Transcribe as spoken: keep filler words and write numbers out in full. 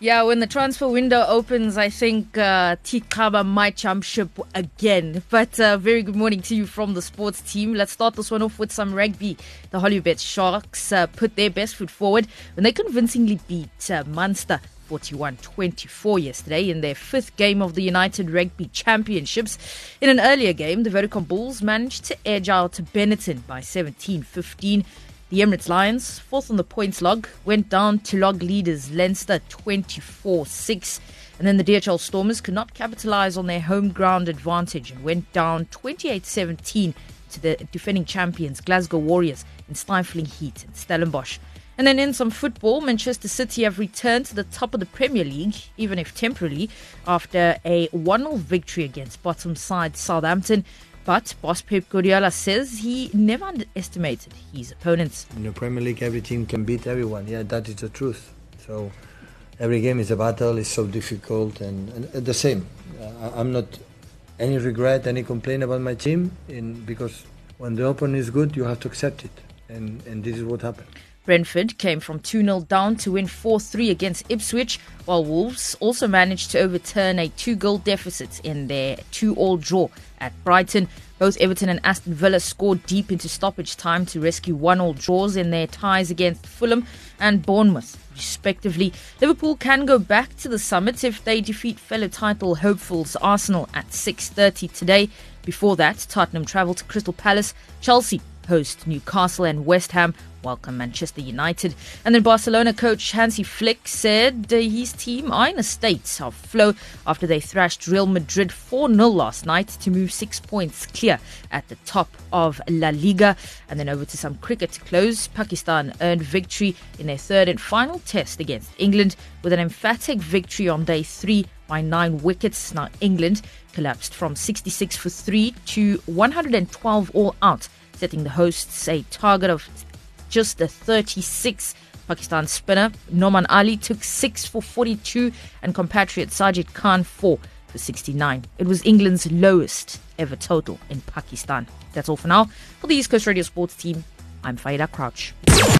Yeah, when the transfer window opens, I think uh, Tikaba might jump ship again. But uh, very good morning to you from the sports team. Let's start this one off with some rugby. The Hollywood Sharks uh, put their best foot forward when they convincingly beat uh, Munster forty-one twenty-four yesterday in their fifth game of the United Rugby Championships. In an earlier game, the Vodacom Bulls managed to edge out Benetton by seventeen fifteen. The Emirates Lions, fourth on the points log, went down to log leaders Leinster twenty-four six. And then the D H L Stormers could not capitalise on their home ground advantage and went down twenty-eight seventeen to the defending champions Glasgow Warriors in stifling heat in Stellenbosch. And then in some football, Manchester City have returned to the top of the Premier League, even if temporarily, after a one nil victory against bottom side Southampton. But boss Pep Guardiola says he never underestimated his opponents. In the Premier League, every team can beat everyone. Yeah, that is the truth. So every game is a battle. It's so difficult, and, and the same. Uh, I'm not any regret, any complaint about my team, in, because when the opponent is good, you have to accept it, and and this is what happened. Brentford came from two nil down to win four three against Ipswich, while Wolves also managed to overturn a two-goal deficit in their two-all draw at Brighton. Both Everton and Aston Villa scored deep into stoppage time to rescue one-all draws in their ties against Fulham and Bournemouth, respectively. Liverpool can go back to the summit if they defeat fellow title hopefuls Arsenal at six thirty today. Before that, Tottenham travel to Crystal Palace. Chelsea host Newcastle, and West Ham welcome Manchester United. And then Barcelona coach Hansi Flick said uh, his team are in a state of flow after they thrashed Real Madrid four nil last night to move six points clear at the top of La Liga. And then over to some cricket to close. Pakistan earned victory in their third and final test against England with an emphatic victory on day three by nine wickets. Now England collapsed from sixty-six for three to one hundred twelve all out, setting the hosts a target of just the thirty-six. Pakistan spinner Noman Ali took six for forty-two and compatriot Sajid Khan four for sixty-nine. It was England's lowest ever total in Pakistan. That's all for now. For the East Coast Radio Sports team, I'm Faida Crouch.